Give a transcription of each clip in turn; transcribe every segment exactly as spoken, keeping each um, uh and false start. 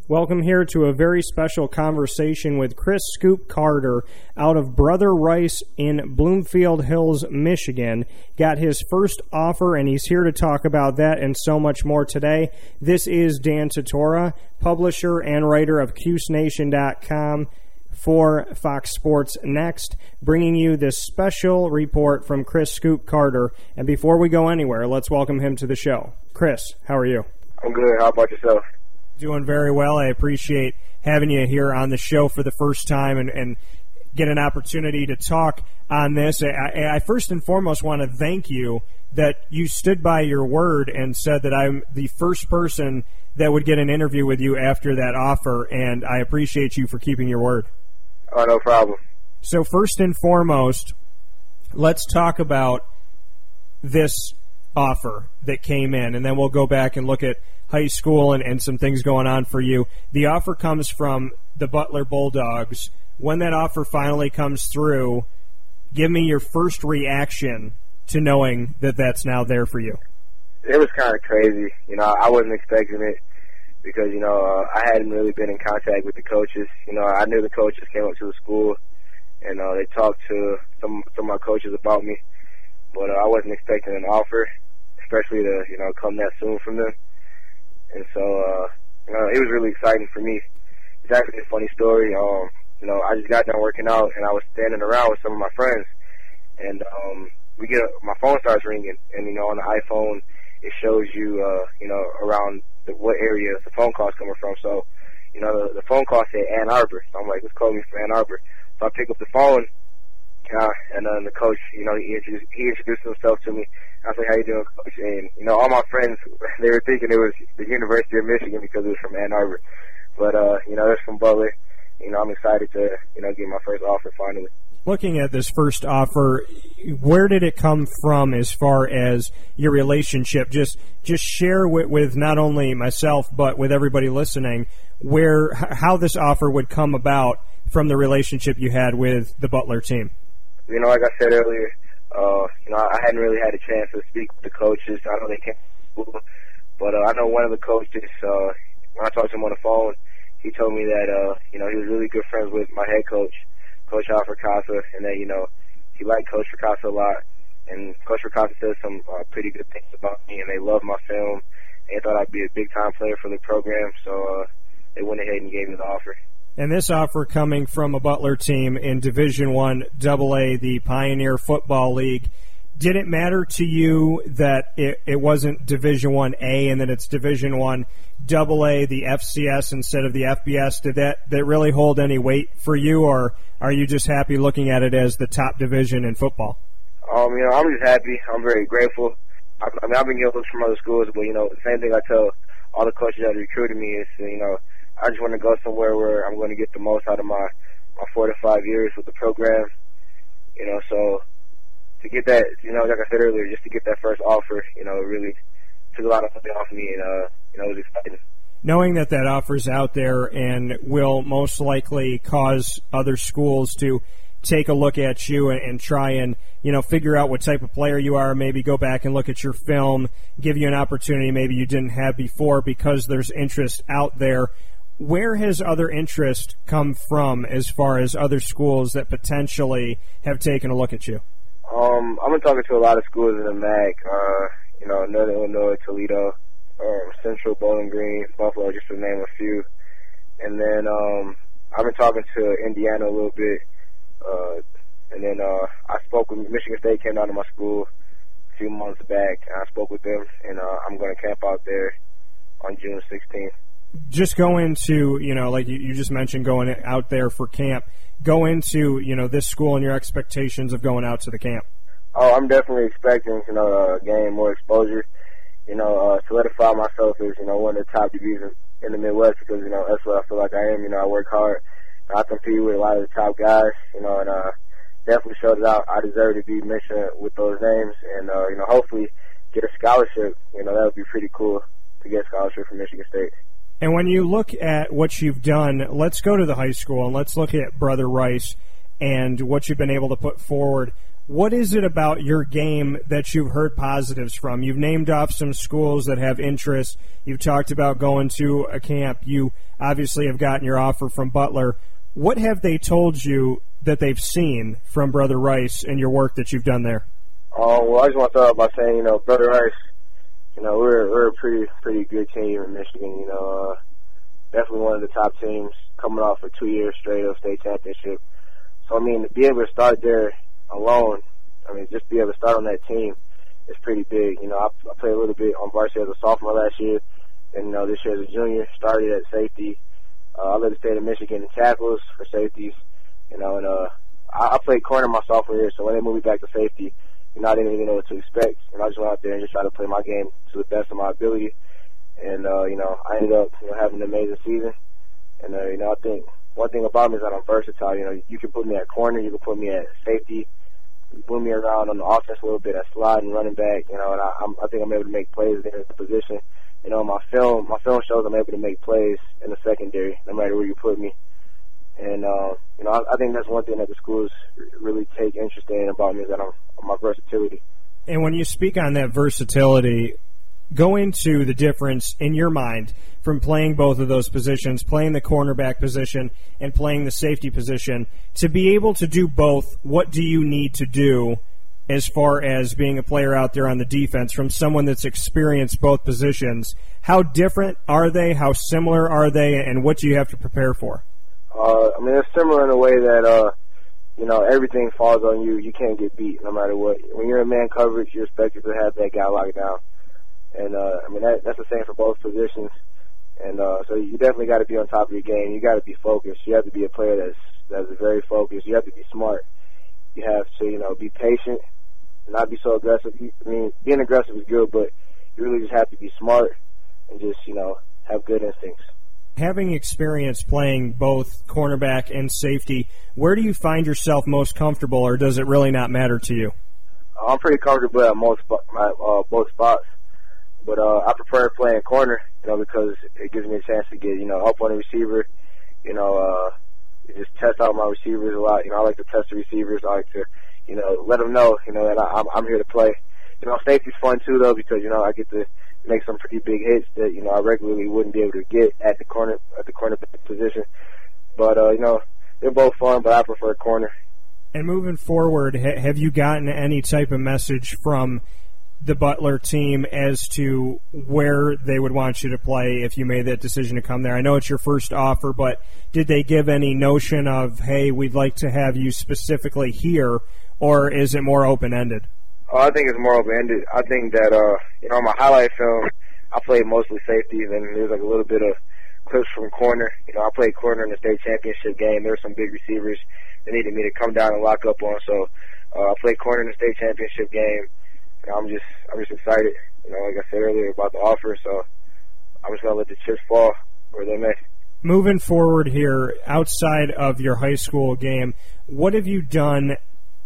Welcome here to a very special conversation with Chris Scoop Carter out of Brother Rice in Bloomfield Hills, Michigan. Got his first offer, and he's here to talk about that and so much more today. This is Dan Tortora, publisher and writer of Cuse Nation dot com for Fox Sports Next, bringing you this special report from Chris Scoop Carter. And before we go anywhere, let's welcome him to the show. Chris, how are you? I'm good. How about yourself? Doing very well. I appreciate having you here on the show for the first time and, and get an opportunity to talk on this. I, I first and foremost want to thank you that you stood by your word and said that I'm the first person that would get an interview with you after that offer, and I appreciate you for keeping your word. Oh, no problem. So first and foremost, let's talk about this offer that came in, and then we'll go back and look at high school and, and some things going on for you. The offer comes from the Butler Bulldogs. When that offer finally comes through, give me your first reaction to knowing that that's now there for you. It was kind of crazy. You know, I wasn't expecting it because, you know, uh, I hadn't really been in contact with the coaches. You know, I knew the coaches came up to the school, and uh, they talked to some, some of my coaches about me. But uh, I wasn't expecting an offer, especially to, you know, come that soon from them. And so, uh, you know, it was really exciting for me. It's actually a funny story. Um, you know, I just got done working out, and I was standing around with some of my friends, and um, we get a, my phone starts ringing, and, you know, on the iPhone, it shows you, uh, you know, around the, what area the phone call's coming from. So, you know, the, the phone call said Ann Arbor. So I'm like, let's call me from Ann Arbor. So I pick up the phone, uh, and then the coach, you know, he introduced, he introduced himself to me. I was like, how you doing, Coach? And, you know, all my friends, they were thinking it was the University of Michigan because it was from Ann Arbor. But, uh, you know, it's from Butler. You know, I'm excited to, you know, get my first offer finally. Looking at this first offer, where did it come from as far as your relationship? Just just share with, with not only myself but with everybody listening where how this offer would come about from the relationship you had with the Butler team. You know, like I said earlier, Uh, you know, I hadn't really had a chance to speak with the coaches. I know they came to school, but uh, I know one of the coaches, uh, when I talked to him on the phone, he told me that, uh, you know, he was really good friends with my head coach, Coach Al Fracassa, and that, you know, he liked Coach Fracassa a lot. And Coach Fracassa said some uh, pretty good things about me, and they loved my film. And they thought I'd be a big-time player for the program, so uh, they went ahead and gave me the offer. And this offer coming from a Butler team in Division One Double A, the Pioneer Football League. Did it matter to you that it, it wasn't Division One A and that it's Division One Double A, the F C S instead of the F B S? Did that, that really hold any weight for you, or are you just happy looking at it as the top division in football? Um, you know, I'm just happy. I'm very grateful. I, I mean, I've been getting looks from other schools, but, you know, the same thing I tell all the coaches that recruited me is, you know, I just want to go somewhere where I'm going to get the most out of my, my four to five years with the program. You know, so to get that, you know, like I said earlier, just to get that first offer, you know, it really took a lot of money off me, and, uh, you know, it was exciting. Knowing that that offer's out there and will most likely cause other schools to take a look at you and, and try and, you know, figure out what type of player you are, maybe go back and look at your film, give you an opportunity maybe you didn't have before because there's interest out there. Where has other interest come from as far as other schools that potentially have taken a look at you? Um, I've been talking to a lot of schools in the M A C, uh, you know, Northern Illinois, Toledo, um, Central, Bowling Green, Buffalo, just to name a few. And then um, I've been talking to Indiana a little bit. Uh, and then uh, I spoke with Michigan State, came down to my school a few months back, and I spoke with them, and uh, I'm going to camp out there on June sixteenth. Just go into, you know, like you, you just mentioned going out there for camp, go into, you know, this school and your expectations of going out to the camp. Oh, I'm definitely expecting, you know, uh, gain more exposure, you know, uh, solidify myself as, you know, one of the top D Bs in, in the Midwest because, you know, that's what I feel like I am. You know, I work hard. I compete with a lot of the top guys, you know, and uh, definitely showed it out. I deserve to be mentioned with those names and, uh, you know, hopefully get a scholarship. You know, that would be pretty cool to get a scholarship from Michigan State. And when you look at what you've done, let's go to the high school and let's look at Brother Rice and what you've been able to put forward. What is it about your game that you've heard positives from? You've named off some schools that have interest. You've talked about going to a camp. You obviously have gotten your offer from Butler. What have they told you that they've seen from Brother Rice and your work that you've done there? Oh, well, I just want to start off by saying, you know, Brother Rice, you know, we're we're a pretty pretty good team here in Michigan. You know, uh, definitely one of the top teams coming off for two years straight of state championship. So I mean, to be able to start there alone, I mean, just be able to start on that team is pretty big. You know, I, I played a little bit on varsity as a sophomore last year, and you know, this year as a junior, started at safety. Uh, I led the state of Michigan in tackles for safeties. You know, and uh, I, I played corner my sophomore year, so when they moved me back to safety, you know, I didn't even know what to expect. And I just went out there and just tried to play my game to the best of my ability. And, uh, you know, I ended up, you know, having an amazing season. And, uh, you know, I think one thing about me is that I'm versatile. You know, you can put me at corner, you can put me at safety, you can move me around on the offense a little bit at slot and running back, you know, and I, I'm, I think I'm able to make plays in the position. You know, my film, my film shows I'm able to make plays in the secondary, no matter where you put me. And, uh, you know, I, I think that's one thing that the schools really take interest in about me is that I'm, my versatility. And when you speak on that versatility, go into the difference in your mind from playing both of those positions, playing the cornerback position and playing the safety position. To be able to do both, what do you need to do as far as being a player out there on the defense from someone that's experienced both positions? How different are they? How similar are they? And what do you have to prepare for? Uh, I mean, it's similar in a way that, uh, you know, everything falls on you. You can't get beat no matter what. When you're in man coverage, you're expected to have that guy locked down. And, uh, I mean, that, that's the same for both positions. And uh, so you definitely got to be on top of your game. You got to be focused. You have to be a player that's, that's very focused. You have to be smart. You have to, you know, be patient, not be so aggressive. I mean, being aggressive is good, but you really just have to be smart and just, you know, have good instincts. Having experience playing both cornerback and safety, where do you find yourself most comfortable, or does it really not matter to you? I'm pretty comfortable at most my, uh, both spots, but uh, I prefer playing corner, you know, because it gives me a chance to get, you know, up on the receiver, you know, uh, just test out my receivers a lot. You know, I like to test the receivers. I like to, you know, let them know, you know, that I, I'm, I'm here to play. You know, safety's fun too, though, because, you know, I get to make some pretty big hits that, you know, I regularly wouldn't be able to get at the corner at the corner position. But uh, you know, they're both fun, but I prefer corner. And moving forward, ha- have you gotten any type of message from the Butler team as to where they would want you to play if you made that decision to come there? I know it's your first offer, but did they give any notion of, hey, we'd like to have you specifically here, or is it more open-ended? Oh, I think it's more open-ended. I think that, uh, you know, my highlight film, I played mostly safeties, and there's like a little bit of clips from corner. You know, I played corner in the state championship game. There were some big receivers that needed me to come down and lock up on. So uh, I played corner in the state championship game. And I'm just, I'm just excited. You know, like I said earlier about the offer. So I'm just gonna let the chips fall where they may. Moving forward here, outside of your high school game, what have you done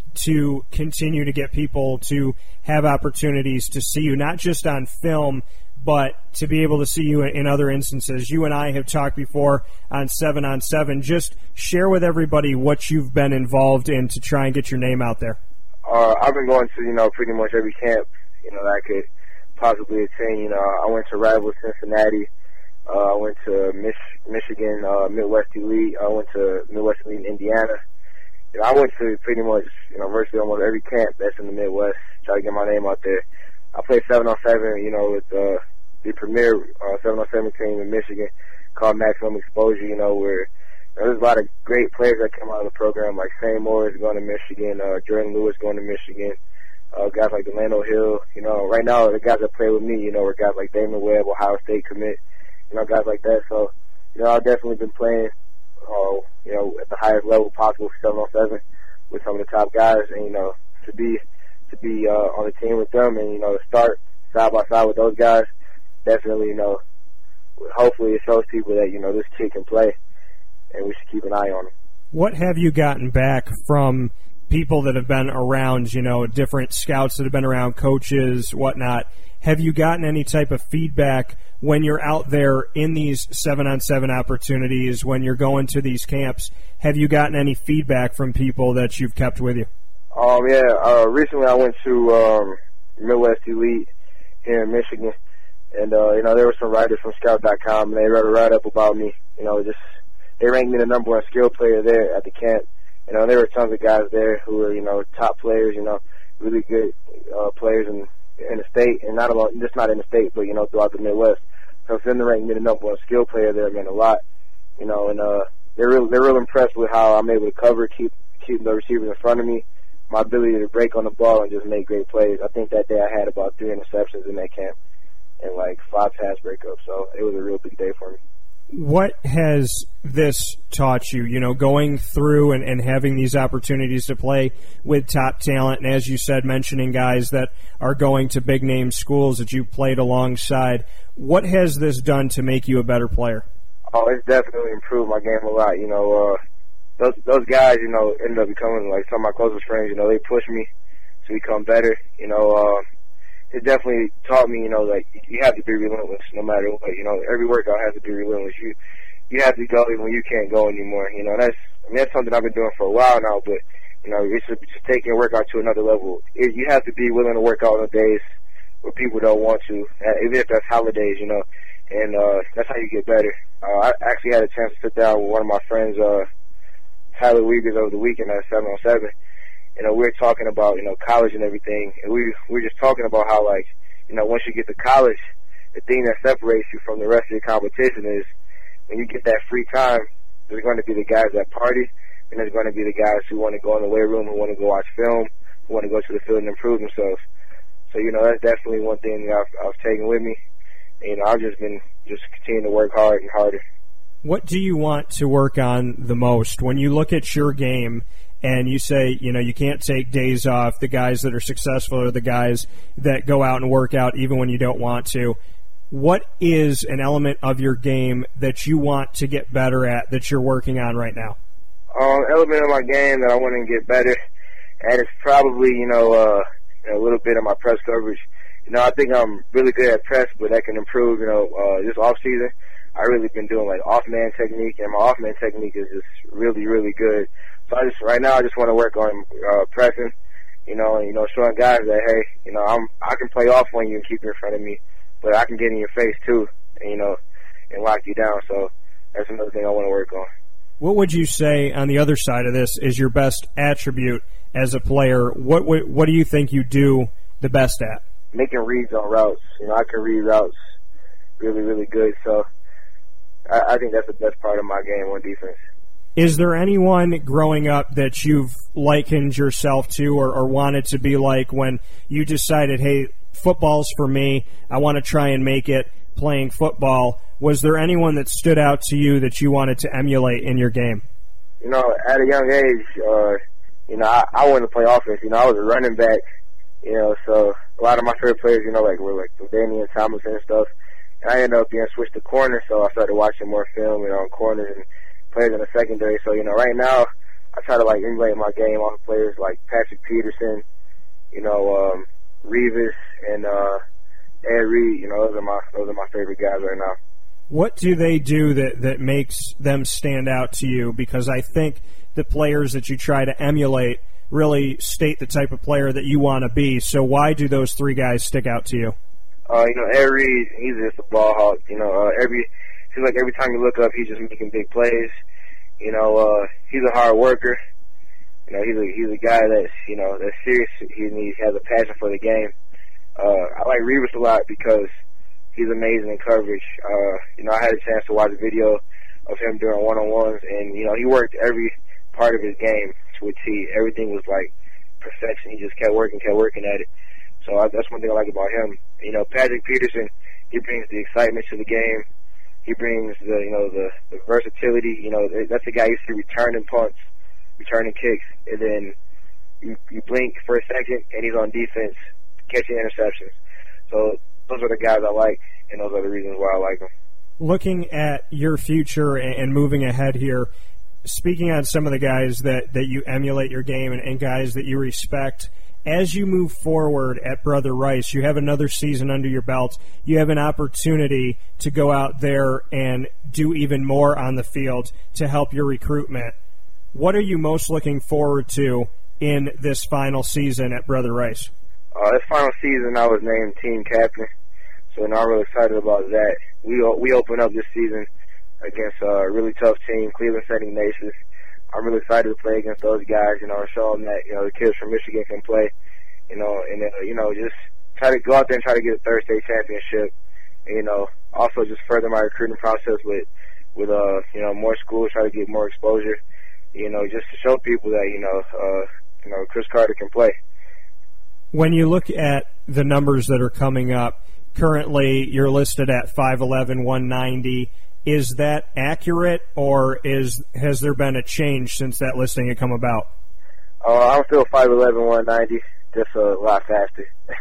to continue to get people to have opportunities to see you, not just on film, but to be able to see you in other instances? You and I have talked before on seven on seven. Just share with everybody what you've been involved in to try and get your name out there. Uh, I've been going to, you know, pretty much every camp, you know, that I could possibly attend. You know, I went to Rivals Cincinnati. Uh, I went to Mich- Michigan uh, Midwest Elite. I went to Midwest Elite in Indiana. You know, I went to pretty much, you know, virtually almost every camp that's in the Midwest, try to get my name out there. I played seven on seven, you know, with uh, the premier uh, seven on seven team in Michigan called Maximum Exposure, you know, where you know, there's a lot of great players that come out of the program, like Shane Moore is going to Michigan, uh, Jordan Lewis going to Michigan, uh, guys like Delano Hill. You know, right now the guys that play with me, you know, are guys like Damon Webb, Ohio State commit, you know, guys like that. So, you know, I've definitely been playing, uh, you know, at the highest level possible for seven on seven with some of the top guys, and you know, to be to be uh, on the team with them, and you know, to start side by side with those guys, definitely, you know, hopefully it shows people that, you know, this kid can play, and we should keep an eye on him. What have you gotten back from people that have been around, you know, different scouts that have been around, coaches, whatnot? Have you gotten any type of feedback when you're out there in these seven-on-seven opportunities, when you're going to these camps? Have you gotten any feedback from people that you've kept with you? Um, yeah, uh, recently I went to um, Midwest Elite here in Michigan, And, uh, you know, there were some writers from Scout dot com, and they wrote a write-up about me. You know, just they ranked me the number one skill player there at the camp. You know, there were tons of guys there who were, you know, top players, you know, really good uh, players in, in the state, and not alone, just not in the state, but, you know, throughout the Midwest. So for them to rank me the number one skill player there meant a lot, you know, and uh, they're real, they're real impressed with how I'm able to cover, keep, keep the receivers in front of me, my ability to break on the ball and just make great plays. I think that day I had about three interceptions in that camp and like five pass breakups, so it was a real big day for me. What has this taught you, you know, going through and, and having these opportunities to play with top talent, and as you said, mentioning guys that are going to big-name schools that you played alongside, what has this done to make you a better player? Oh, it's definitely improved my game a lot. You know, uh, those those guys, you know, ended up becoming like some of my closest friends. You know, they pushed me to become better. You know, uh, it definitely taught me, you know, like you have to be relentless no matter what. You know, every workout has to be relentless. You you have to go even when you can't go anymore. You know, that's I mean that's something I've been doing for a while now. But you know, it's just, just taking your workout to another level. It, you have to be willing to work out on the days where people don't want to, even if that's holidays. You know, and uh, that's how you get better. Uh, I actually had a chance to sit down with one of my friends, uh, Tyler Wiegers, over the weekend at seven on seven. You know, we were talking about, you know, college and everything, and we, we were just talking about how, like, you know, once you get to college, the thing that separates you from the rest of your competition is when you get that free time, there's going to be the guys that party, and there's going to be the guys who want to go in the weight room, who want to go watch film, who want to go to the field and improve themselves. So, you know, that's definitely one thing that I've, I've taken with me. And, you know, I've just been just continuing to work hard and harder. What do you want to work on the most? When you look at your game and you say, you know, you can't take days off, the guys that are successful are the guys that go out and work out even when you don't want to. What is an element of your game that you want to get better at that you're working on right now? Um, element of my game that I want to get better at is probably, you know, uh, a little bit of my press coverage. You know, I think I'm really good at press, but that can improve, you know, uh, this off season. I really been doing like off-man technique, and my off-man technique is just really, really good. So I just, right now, I just want to work on, uh, pressing, you know, and, you know, showing guys that, hey, you know, I'm, I can play off on you and keep you in front of me, but I can get in your face too, and, you know, and lock you down. So that's another thing I want to work on. What would you say on the other side of this is your best attribute as a player? What, what, what do you think you do the best at? Making reads on routes. You know, I can read routes really, really good. So I, I think that's the best part of my game on defense. Is there anyone growing up that you've likened yourself to or, or wanted to be like when you decided, hey, football's for me, I want to try and make it playing football? Was there anyone that stood out to you that you wanted to emulate in your game? You know, at a young age, uh, you know, I, I wanted to play offense. You know, I was a running back. You know, so a lot of my favorite players, you know, like were like Damian Thomason and stuff. And I ended up being switched to corner, so I started watching more film, you know, on corners and players in the secondary. So, you know, right now I try to like emulate my game off of players like Patrick Peterson, you know, um, Revis and uh, Ed Reed. You know, those are my those are my favorite guys right now. What do they do that that makes them stand out to you? Because I think the players that you try to emulate really state the type of player that you want to be. So why do those three guys stick out to you? Uh, you know, Ed Reed, he's just a ball hawk. You know, uh, every seems like every time you look up, he's just making big plays. You know, uh, he's a hard worker. You know, he's a he's a guy that's you know that's serious. He, he has a passion for the game. Uh, I like Revis a lot because he's amazing in coverage. Uh, you know, I had a chance to watch a video of him doing one-on-ones, and you know, he worked every part of his game to a T. Everything was like perfection. He just kept working, kept working at it. So I, that's one thing I like about him. You know, Patrick Peterson, he brings the excitement to the game. He brings the, you know, the, the versatility. You know, that's the guy you see returning punts, returning kicks, and then you, you blink for a second, and he's on defense, catching interceptions. So those are the guys I like, and those are the reasons why I like them. Looking at your future and moving ahead here, speaking on some of the guys that, that you emulate your game and, and guys that you respect, as you move forward at Brother Rice, you have another season under your belt. You have an opportunity to go out there and do even more on the field to help your recruitment. What are you most looking forward to in this final season at Brother Rice? Uh, this final season, I was named team captain. So you know, I'm really excited about that. We we open up this season against a really tough team, Cleveland Saint Ignatius. I'm really excited to play against those guys, you know, and show them that, you know, the kids from Michigan can play, you know, and, uh, you know, just try to go out there and try to get a third state championship. And, you know, also just further my recruiting process with, with uh, you know, more schools, try to get more exposure, you know, just to show people that, you know, uh, you know, Chris Carter can play. When you look at the numbers that are coming up, currently you're listed at five eleven, one ninety. Is that accurate, or is has there been a change since that listing had come about? Uh, I'm still five eleven, one ninety, just a lot faster.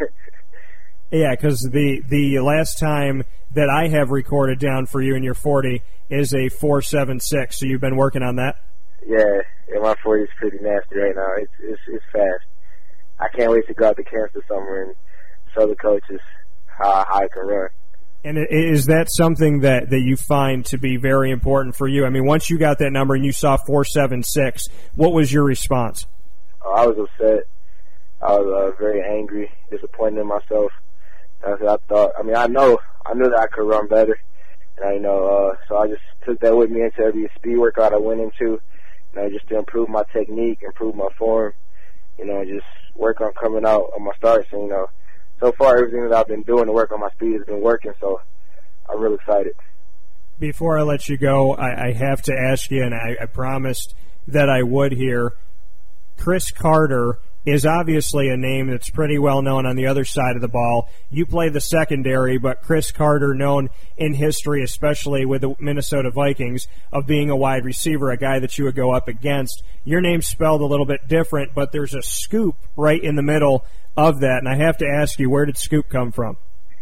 Yeah, because the, the last time that I have recorded down for you in your forty is a four seven six, so you've been working on that? Yeah, yeah, my forty is pretty nasty right now. It's, it's, it's fast. I can't wait to go out to camp this summer and show the coaches how, how I can run. And is that something that, that you find to be very important for you? I mean, once you got that number and you saw four seven six, what was your response? Oh, I was upset. I was uh, very angry, disappointed in myself. I, I thought, I mean, I know, I knew that I could run better, and I know, uh, so I just took that with me into every speed workout I went into, you know, just to improve my technique, improve my form, you know, just work on coming out on my starts, and you know. So far, everything that I've been doing to work on my speed has been working, so I'm really excited. Before I let you go, I, I have to ask you, and I, I promised that I would here, Chris Carter is obviously a name that's pretty well known on the other side of the ball. You play the secondary, but Chris Carter, known in history, especially with the Minnesota Vikings, of being a wide receiver, a guy that you would go up against. Your name's spelled a little bit different, but there's a scoop right in the middle of that, and I have to ask you, where did Scoop come from?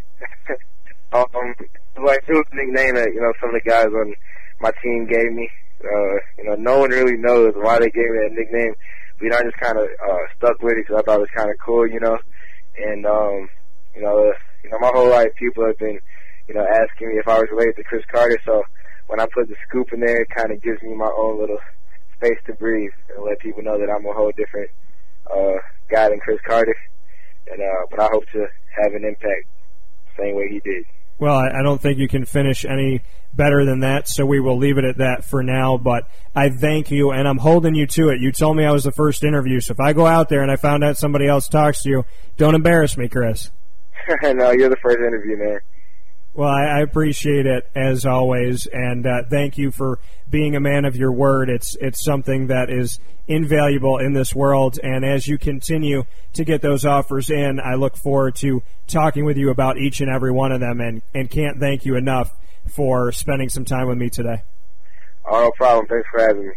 um, like it was a nickname that, you know, some of the guys on my team gave me. Uh, you know, no one really knows why they gave me that nickname. But I just kind of uh, stuck with it because I thought it was kind of cool, you know. And um, you know, uh, you know, my whole life people have been, you know, asking me if I was related to Chris Carter. So when I put the Scoop in there, it kind of gives me my own little space to breathe and let people know that I'm a whole different uh, guy than Chris Carter. And uh, but I hope to have an impact the same way he did. Well, I don't think you can finish any better than that, so we will leave it at that for now. But I thank you, and I'm holding you to it. You told me I was the first interview, so if I go out there and I found out somebody else talks to you, don't embarrass me, Chris. No, you're the first interview, man. Well, I, I appreciate it, as always, and uh, thank you for being a man of your word. It's it's something that is invaluable in this world, and as you continue to get those offers in, I look forward to talking with you about each and every one of them, and, and can't thank you enough for spending some time with me today. Oh, no problem. Thanks for having me.